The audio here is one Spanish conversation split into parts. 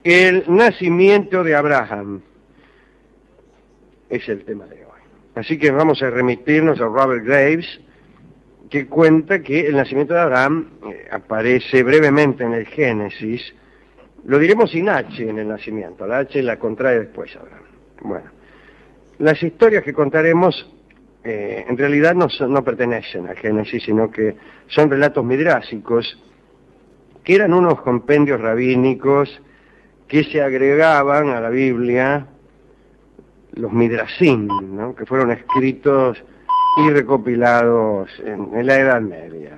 El nacimiento de Abraham es el tema de hoy. Así que vamos a remitirnos a Robert Graves, que cuenta que el nacimiento de Abraham aparece brevemente en el Génesis. Lo diremos sin H en el nacimiento, la H la contrae después Abraham. Bueno, las historias que contaremos en realidad no pertenecen al Génesis, sino que son relatos midrásicos, que eran unos compendios rabínicos que se agregaban a la Biblia, los midrasim, ¿no?, que fueron escritos y recopilados en la Edad Media.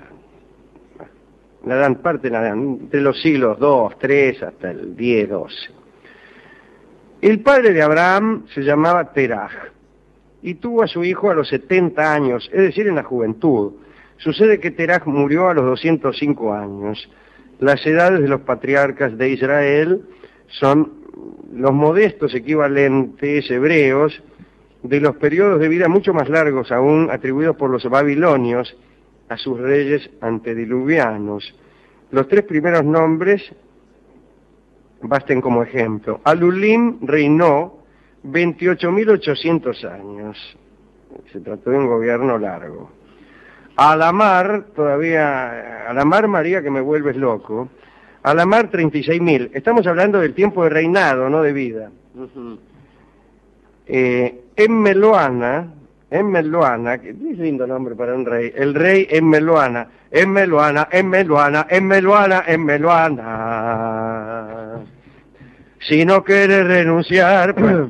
Entre los siglos II, III hasta el X, XII. El padre de Abraham se llamaba Teraj y tuvo a su hijo a los 70 años, es decir, en la juventud. Sucede que Teraj murió a los 205 años. Las edades de los patriarcas de Israel son los modestos equivalentes hebreos de los periodos de vida mucho más largos aún atribuidos por los babilonios a sus reyes antediluvianos. Los tres primeros nombres basten como ejemplo. Alulim reinó 28.800 años. Se trató de un gobierno largo. Alamar, Alamar María, que me vuelves loco. Alamar 36.000. Estamos hablando del tiempo de reinado, no de vida. Emmeloana, que es lindo nombre para un rey. El rey Emmeloana. Si no quiere renunciar, pues,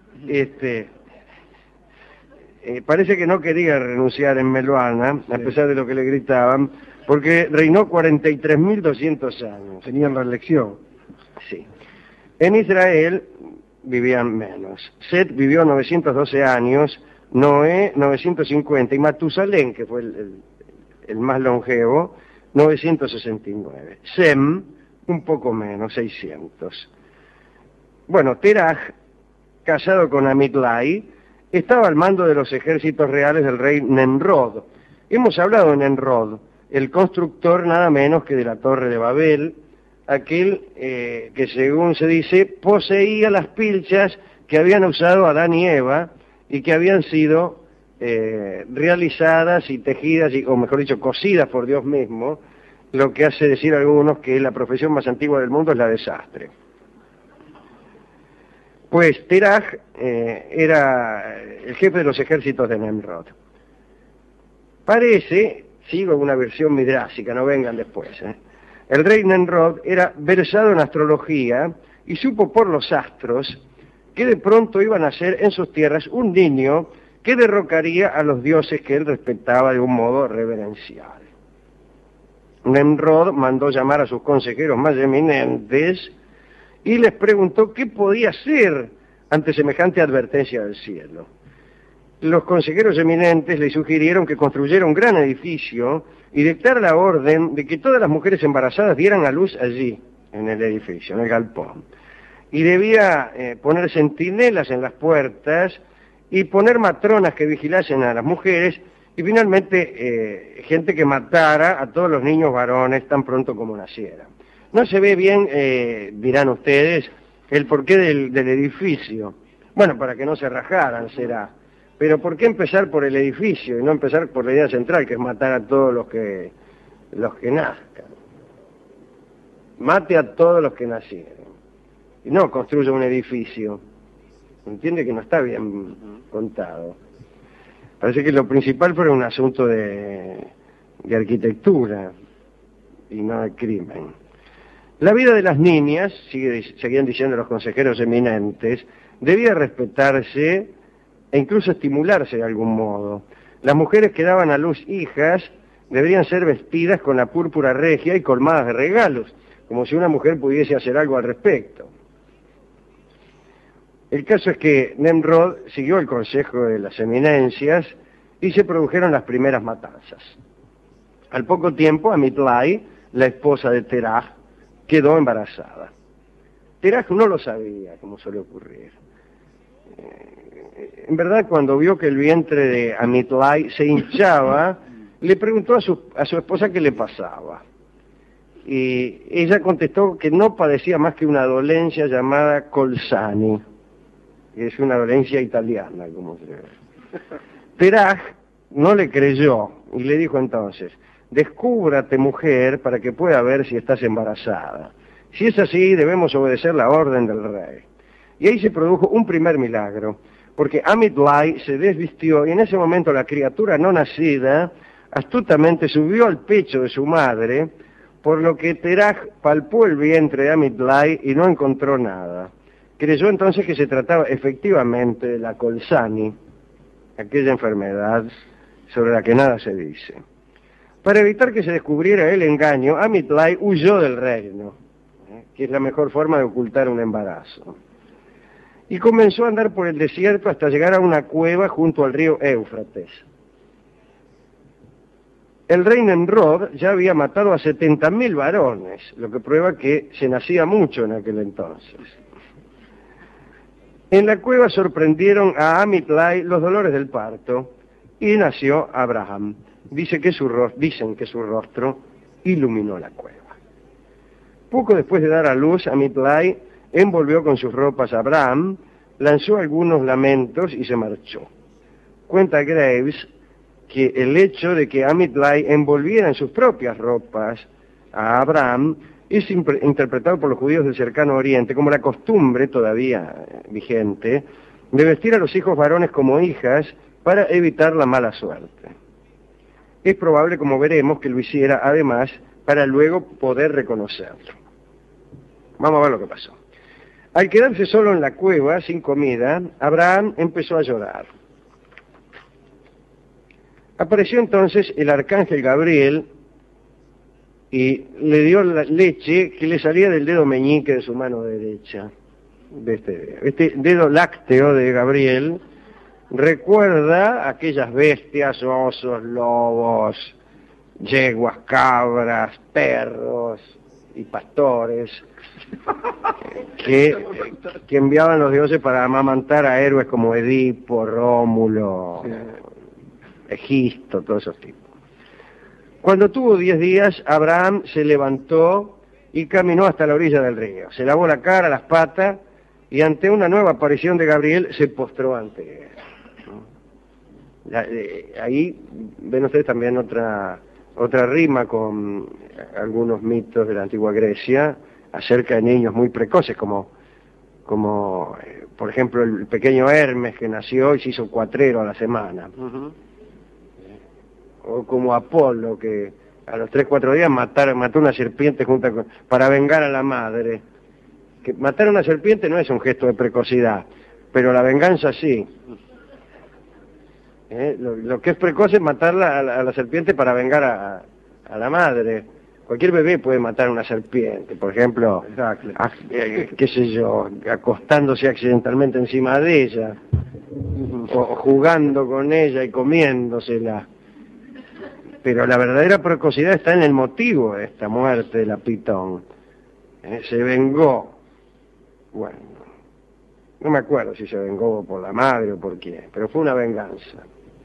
parece que no quería renunciar Emmeloana, a pesar de lo que le gritaban, porque reinó 43.200 años. Tenían reelección. Sí. En Israel vivían menos. Set vivió 912 años, Noé 950 y Matusalén, que fue el más longevo, 969. Sem, un poco menos, 600. Bueno, Teraj, casado con Amitlai, estaba al mando de los ejércitos reales del rey Nemrod. Hemos hablado de Nemrod, el constructor nada menos que de la Torre de Babel, aquel que, según se dice, poseía las pilchas que habían usado Adán y Eva y que habían sido realizadas y tejidas, o mejor dicho, cosidas por Dios mismo, lo que hace decir a algunos que la profesión más antigua del mundo es la de sastre. Pues Teraj era el jefe de los ejércitos de Nemrod. Parece, sigo una versión midrásica, no vengan después, el rey Nemrod era versado en astrología y supo por los astros que de pronto iba a nacer en sus tierras un niño que derrocaría a los dioses que él respetaba de un modo reverencial. Nemrod mandó llamar a sus consejeros más eminentes y les preguntó qué podía hacer ante semejante advertencia del cielo. Los consejeros eminentes le sugirieron que construyera un gran edificio y dictara la orden de que todas las mujeres embarazadas dieran a luz allí, en el edificio, en el galpón. Y debía poner centinelas en las puertas y poner matronas que vigilasen a las mujeres y finalmente gente que matara a todos los niños varones tan pronto como nacieran. No se ve bien, dirán ustedes, el porqué del edificio. Bueno, para que no se rajaran será. Pero ¿por qué empezar por el edificio y no empezar por la idea central, que es matar a todos los que nazcan? Mate a todos los que nacieron. Y no construya un edificio. Entiende que no está bien contado. Parece que lo principal fue un asunto de arquitectura y no de crimen. La vida de las niñas, seguían diciendo los consejeros eminentes, debía respetarse e incluso estimularse de algún modo. Las mujeres que daban a luz hijas deberían ser vestidas con la púrpura regia y colmadas de regalos, como si una mujer pudiese hacer algo al respecto. El caso es que Nemrod siguió el consejo de las eminencias y se produjeron las primeras matanzas. Al poco tiempo, Amitlai, la esposa de Teraj, quedó embarazada. Teraj no lo sabía, como suele ocurrir. En verdad, cuando vio que el vientre de Amitlai se hinchaba, le preguntó a su esposa qué le pasaba. y ella contestó que no padecía más que una dolencia llamada Colsani, que es una dolencia italiana, como se ve. Teraj no le creyó y le dijo entonces: descúbrate, mujer, para que pueda ver si estás embarazada. Si es así, debemos obedecer la orden del rey. Y ahí se produjo un primer milagro, porque Amitlay se desvistió y en ese momento la criatura no nacida astutamente subió al pecho de su madre, por lo que Teraj palpó el vientre de Amitlay y no encontró nada. Creyó entonces que se trataba efectivamente de la Colsani, aquella enfermedad sobre la que nada se dice. Para evitar que se descubriera el engaño, Amitlay huyó del reino, que es la mejor forma de ocultar un embarazo, y comenzó a andar por el desierto hasta llegar a una cueva junto al río Éufrates. El rey Nemrod ya había matado a 70.000 varones, lo que prueba que se nacía mucho en aquel entonces. En la cueva sorprendieron a Amitlay los dolores del parto y nació Abraham. Dicen que su rostro iluminó la cueva. Poco después de dar a luz, Amitlay envolvió con sus ropas a Abraham, lanzó algunos lamentos y se marchó. Cuenta Graves que el hecho de que Amitlay envolviera en sus propias ropas a Abraham es interpretado por los judíos del cercano oriente como la costumbre todavía vigente de vestir a los hijos varones como hijas para evitar la mala suerte. Es probable, como veremos, que lo hiciera además para luego poder reconocerlo. Vamos a ver lo que pasó. Al quedarse solo en la cueva, sin comida, Abraham empezó a llorar. Apareció entonces el arcángel Gabriel y le dio la leche que le salía del dedo meñique de su mano derecha. Este dedo lácteo de Gabriel recuerda a aquellas bestias, osos, lobos, yeguas, cabras, perros y pastores que enviaban los dioses para amamantar a héroes como Edipo, Rómulo, Egisto, todos esos tipos. Cuando tuvo 10 días, Abraham se levantó y caminó hasta la orilla del río. Se lavó la cara, las patas, y ante una nueva aparición de Gabriel se postró ante él. Ahí ven ustedes también otra rima con algunos mitos de la antigua Grecia acerca de niños muy precoces, como por ejemplo el pequeño Hermes, que nació y se hizo cuatrero a la semana. O como Apolo, que a los 3-4 días mató una serpiente para vengar a la madre. Que matar a una serpiente no es un gesto de precocidad, pero la venganza sí. Lo que es precoz es matar a la serpiente para vengar a la madre. Cualquier bebé puede matar a una serpiente, por ejemplo, qué sé yo, acostándose accidentalmente encima de ella, o jugando con ella y comiéndosela. Pero la verdadera precocidad está en el motivo de esta muerte de la pitón. Se vengó. Bueno, no me acuerdo si se vengó por la madre o por quién, pero fue una venganza.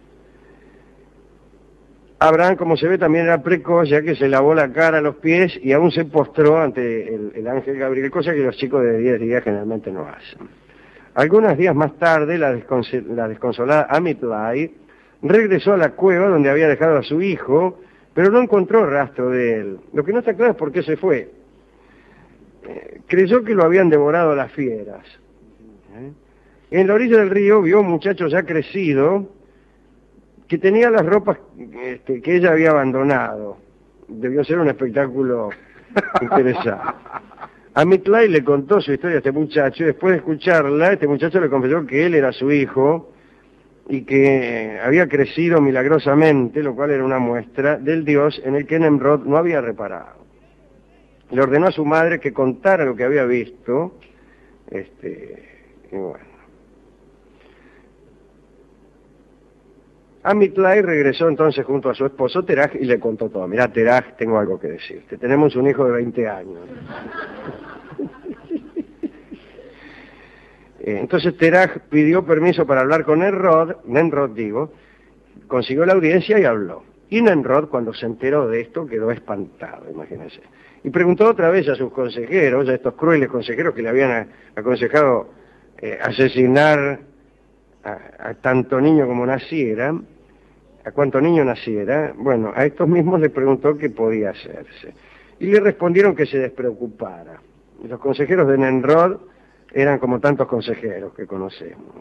Abraham, como se ve, también era precoz, ya que se lavó la cara, los pies y aún se postró ante el ángel Gabriel, cosa que los chicos de 10 días generalmente no hacen. Algunos días más tarde, la desconsolada Amitlay regresó a la cueva donde había dejado a su hijo, pero no encontró rastro de él. Lo que no está claro es por qué se fue. Creyó que lo habían devorado las fieras. En la orilla del río vio un muchacho ya crecido que tenía las ropas que ella había abandonado. Debió ser un espectáculo interesante. Amitlay le contó su historia a este muchacho y después de escucharla, este muchacho le confesó que él era su hijo y que había crecido milagrosamente, lo cual era una muestra del Dios en el que Nemrod no había reparado. Le ordenó a su madre que contara lo que había visto, y bueno. Amitlay regresó entonces junto a su esposo Teraj y le contó todo. Mirá, Teraj, tengo algo que decirte. Tenemos un hijo de 20 años. Entonces Teraj pidió permiso para hablar con Nemrod, consiguió la audiencia y habló. Y Nemrod, cuando se enteró de esto, quedó espantado, imagínense. Y preguntó otra vez a sus consejeros, a estos crueles consejeros que le habían aconsejado asesinar a tanto niño como naciera, a cuanto niño naciera. Bueno, a estos mismos les preguntó qué podía hacerse. Y le respondieron que se despreocupara. Y los consejeros de Nemrod eran como tantos consejeros que conocemos.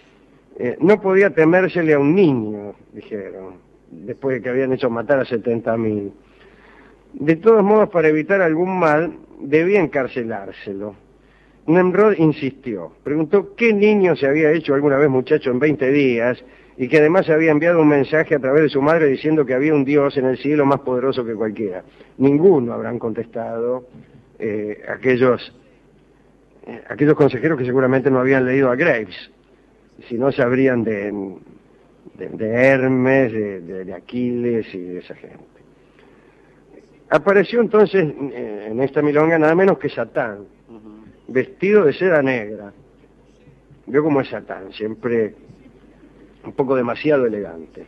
No podía temérsele a un niño, dijeron, después de que habían hecho matar a 70.000. De todos modos, para evitar algún mal, debía encarcelárselo. Nemrod insistió, preguntó qué niño se había hecho alguna vez muchacho en 20 días y que además había enviado un mensaje a través de su madre diciendo que había un Dios en el cielo más poderoso que cualquiera. Ninguno habrán contestado aquellos consejeros que seguramente no habían leído a Graves, si no sabrían de Hermes, de Aquiles y de esa gente. Apareció entonces en esta milonga nada menos que Satán, vestido de seda negra. Vio cómo es Satán, siempre un poco demasiado elegante.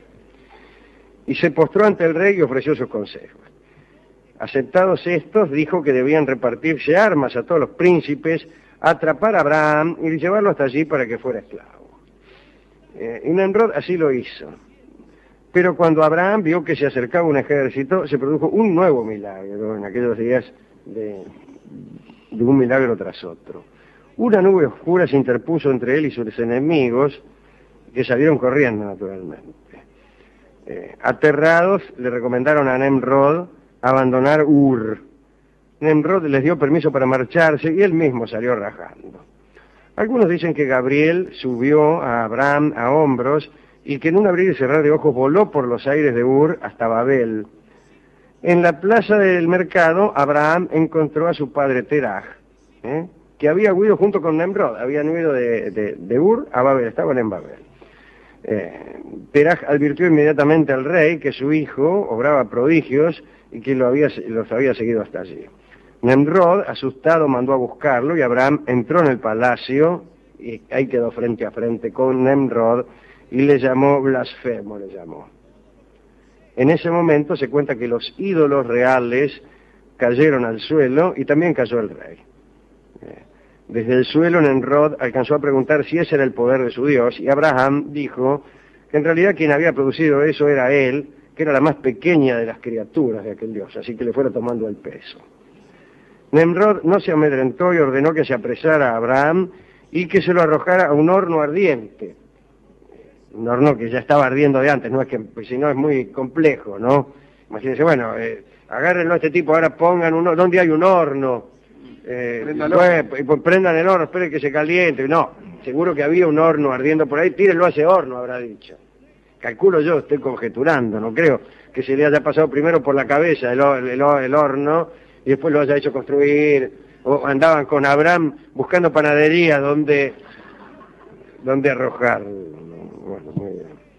Y se postró ante el rey y ofreció sus consejos. Aceptados estos, dijo que debían repartirse armas a todos los príncipes, atrapar a Abraham y llevarlo hasta allí para que fuera esclavo. Y Nemrod así lo hizo. Pero cuando Abraham vio que se acercaba un ejército, se produjo un nuevo milagro en aquellos días de un milagro tras otro. Una nube oscura se interpuso entre él y sus enemigos, que salieron corriendo naturalmente. Aterrados, le recomendaron a Nemrod abandonar Ur. Nemrod les dio permiso para marcharse y él mismo salió rajando. Algunos dicen que Gabriel subió a Abraham a hombros y que en un abrir y cerrar de ojos voló por los aires de Ur hasta Babel. En la plaza del mercado, Abraham encontró a su padre Teraj, que había huido junto con Nemrod, habían huido de Ur a Babel, estaban en Babel. Teraj advirtió inmediatamente al rey que su hijo obraba prodigios y que los había seguido hasta allí. Nemrod, asustado, mandó a buscarlo y Abraham entró en el palacio y ahí quedó frente a frente con Nemrod y le llamó blasfemo, le llamó. En ese momento se cuenta que los ídolos reales cayeron al suelo y también cayó el rey. Desde el suelo Nemrod alcanzó a preguntar si ese era el poder de su Dios y Abraham dijo que en realidad quien había producido eso era él, que era la más pequeña de las criaturas de aquel Dios, así que le fuera tomando el peso. Nemrod no se amedrentó y ordenó que se apresara a Abraham y que se lo arrojara a un horno ardiente. Un horno que ya estaba ardiendo de antes, no es que, pues, si no es muy complejo, ¿no? Imagínense, bueno, agárrenlo a este tipo, ahora pongan un horno, ¿dónde hay un horno? Pues prendan el horno, esperen que se caliente. No, seguro que había un horno ardiendo por ahí, tírenlo a ese horno, habrá dicho. Calculo yo, estoy conjeturando, no creo que se le haya pasado primero por la cabeza el horno y después lo haya hecho construir, o andaban con Abraham buscando panadería donde arrojarlo. Bueno, muy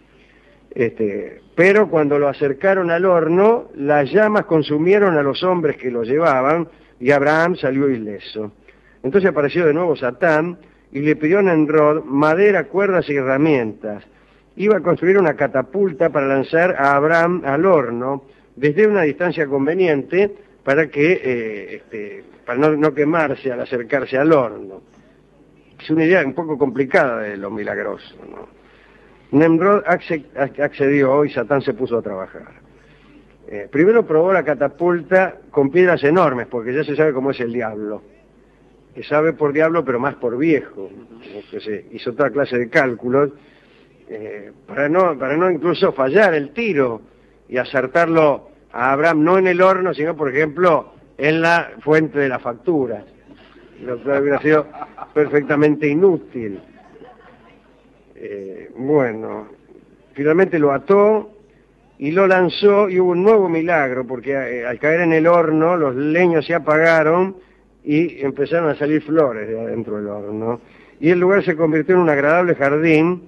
bien. Pero cuando lo acercaron al horno, las llamas consumieron a los hombres que lo llevaban y Abraham salió ileso. Entonces apareció de nuevo Satán y le pidió a Nemrod madera, cuerdas y herramientas. Iba a construir una catapulta para lanzar a Abraham al horno desde una distancia conveniente para no quemarse al acercarse al horno. Es una idea un poco complicada de lo milagroso, ¿no? Nemrod accedió y Satán se puso a trabajar. Primero probó la catapulta con piedras enormes, porque ya se sabe cómo es el diablo. Que sabe por diablo, pero más por viejo. Entonces hizo otra clase de cálculos para no incluso fallar el tiro y acertarlo a Abraham, no en el horno, sino, por ejemplo, en la fuente de las facturas. Lo que hubiera sido perfectamente inútil. Bueno, finalmente lo ató y lo lanzó y hubo un nuevo milagro, porque al caer en el horno los leños se apagaron y empezaron a salir flores de adentro del horno. Y el lugar se convirtió en un agradable jardín,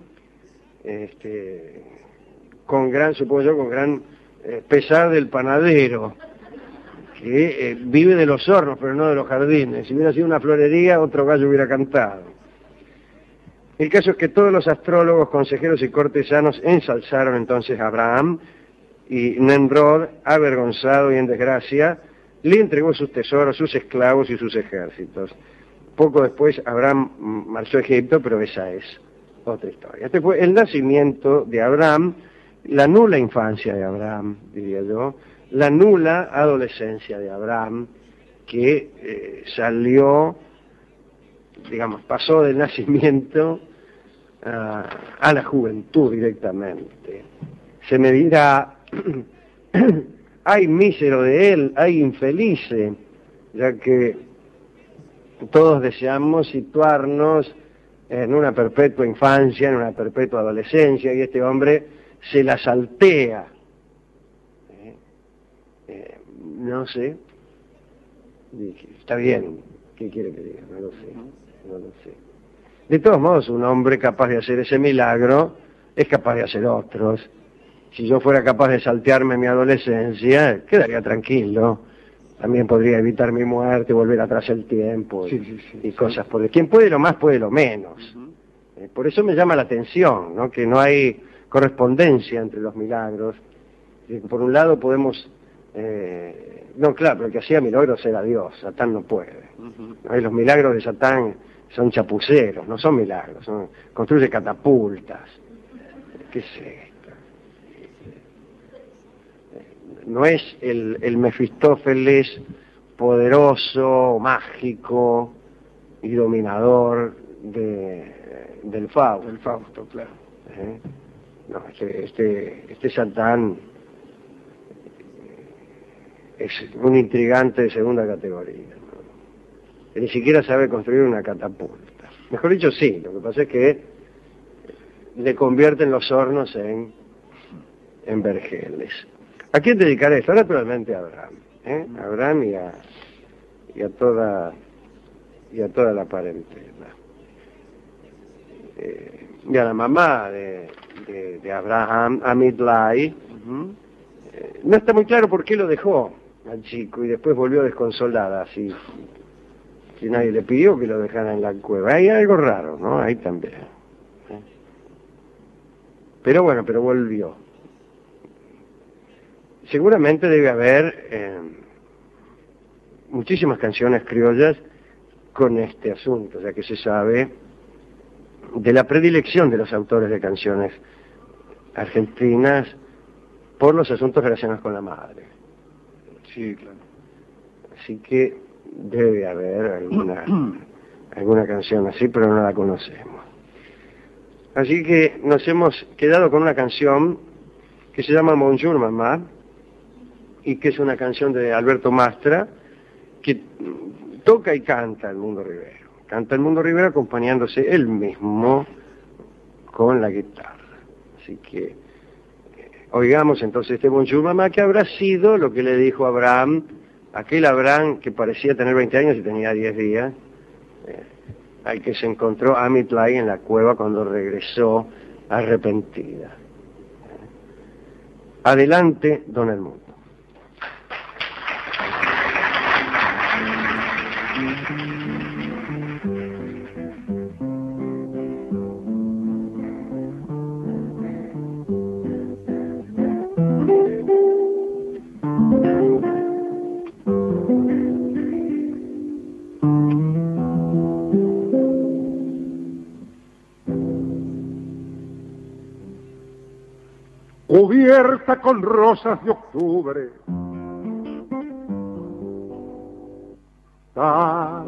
con gran pesar del panadero, que vive de los hornos, pero no de los jardines. Si hubiera sido una florería, otro gallo hubiera cantado. El caso es que todos los astrólogos, consejeros y cortesanos ensalzaron entonces a Abraham y Nemrod, avergonzado y en desgracia, le entregó sus tesoros, sus esclavos y sus ejércitos. Poco después Abraham marchó a Egipto, pero esa es otra historia. Este fue el nacimiento de Abraham, la nula infancia de Abraham, diría yo, la nula adolescencia de Abraham, que salió, digamos, pasó del nacimiento a la juventud directamente. Se me dirá, ay mísero de él, ay infelice, ya que todos deseamos situarnos en una perpetua infancia, en una perpetua adolescencia, y este hombre se la saltea. No sé, está bien, ¿qué quiere que diga? No lo sé. De todos modos, un hombre capaz de hacer ese milagro es capaz de hacer otros. Si yo fuera capaz de saltearme mi adolescencia, quedaría tranquilo. También podría evitar mi muerte, volver atrás el tiempo y cosas por el... Quien puede lo más, puede lo menos. Por eso me llama la atención, ¿no? Que no hay correspondencia entre los milagros. Por un lado podemos... no, claro, pero el que hacía milagros era Dios, Satán no puede. ¿No? Y los milagros de Satán son chapuceros, no son milagros, construye catapultas. ¿Qué es esto? No es el Mefistófeles poderoso, mágico y dominador del Fausto. El Fausto, claro. No, este Satán es un intrigante de segunda categoría, ¿no? Que ni siquiera sabe construir una catapulta. Mejor dicho, sí, lo que pasa es que le convierten los hornos en vergeles. ¿A quién dedicar esto? Naturalmente a Abraham, a Abraham y a toda la parentela. Y a la mamá de Abraham, Amitlai, no está muy claro por qué lo dejó al chico y después volvió desconsolada, así que nadie le pidió que lo dejara en la cueva. Hay algo raro, ¿no? Ahí también. Pero bueno, pero volvió. Seguramente debe haber muchísimas canciones criollas con este asunto, ya que se sabe de la predilección de los autores de canciones argentinas por los asuntos relacionados con la madre. Sí, claro. Así que debe haber alguna canción así, pero no la conocemos. Así que nos hemos quedado con una canción que se llama Bonjour Mamá, y que es una canción de Alberto Mastra, que toca y canta el Mundo Rivero. Canta el Mundo Rivero acompañándose él mismo con la guitarra. Así que oigamos entonces este Bonjour Mamá, que habrá sido lo que le dijo Abraham, aquel Abraham que parecía tener 20 años y tenía 10 días, al que se encontró Amitlai en la cueva cuando regresó arrepentida. Adelante, don Edmundo. Cubierta con rosas de octubre, tal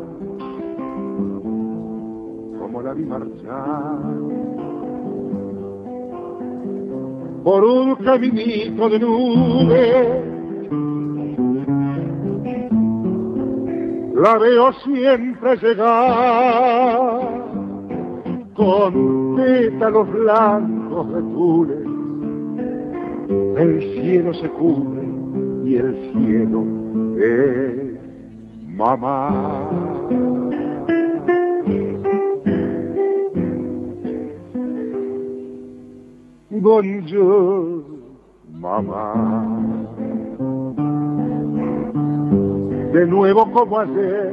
como la vi marchar por un caminito de nube, la veo siempre llegar con pétalos blancos de tules. El cielo se cubre y el cielo es mamá. Bonjour, mamá. De nuevo como ayer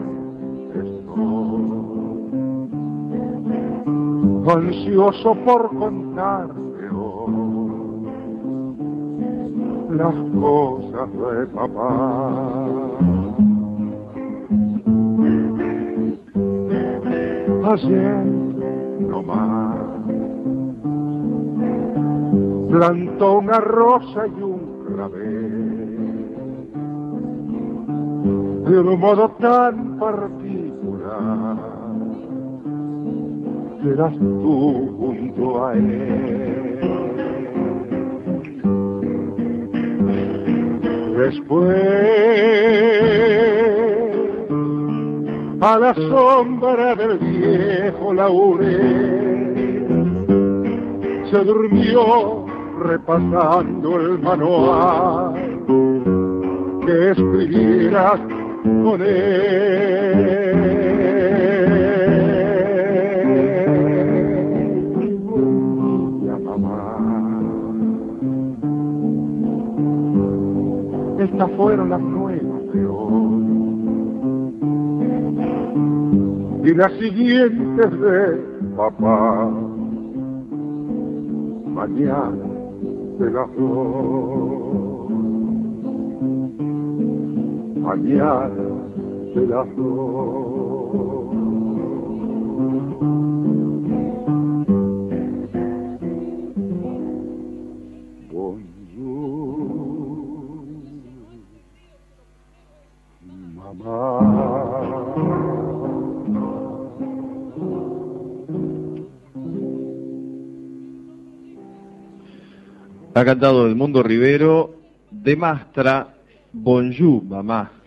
estoy ansioso por contarte hoy las cosas de papá. Ayer nomás plantó una rosa y un clavel de un modo tan particular. Serás tú junto a él. Después, a la sombra del viejo laurel, se durmió repasando el manual que escribieras con él. Ya mamá, estas fueron las nuevas de hoy y las siguientes de papá. Mañana te las doy, mañana te las doy. Bonjour, mamá. Ha cantado Edmundo Rivero de Mastra, Bonjour, mamá.